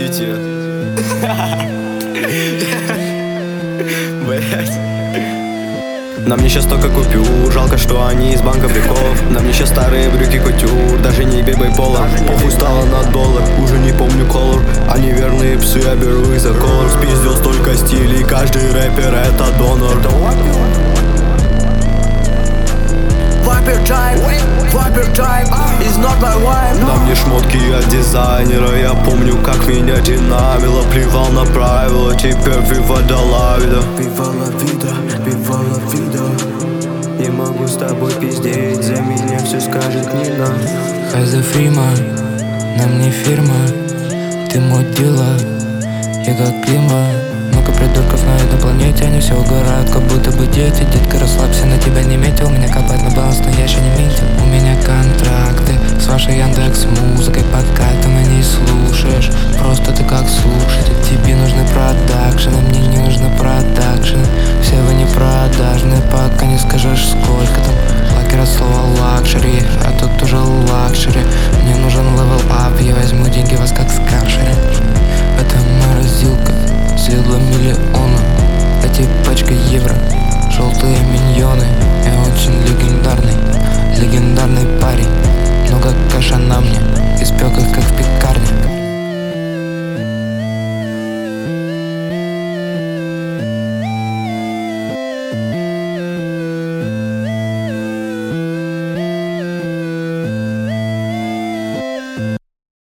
Подождите. Блять. На мне сейчас только купюр, жалко, что они из банка приколов. На мне сейчас старые брюки кутюр, даже не бибой пола. Похуй стало на доллар, уже не помню колор. Они верные псы, я беру их за колор. Спиздил столько стилей, каждый рэпер это донор. Viper time is not my wife. На мне шмотки от дизайнера, я помню, как меня динамило. Плевал на правила, теперь viva da la vida. Viva la vida, viva la vida. Не могу с тобой пиздеть, за меня все скажет Нина. Хайза Фрима, на мне фирма. Ты мой дила, я как клима. Много придурков на этой планете, они все угорают, как будто бы дети. Детка, расслабься, на тебя не метил, меня капает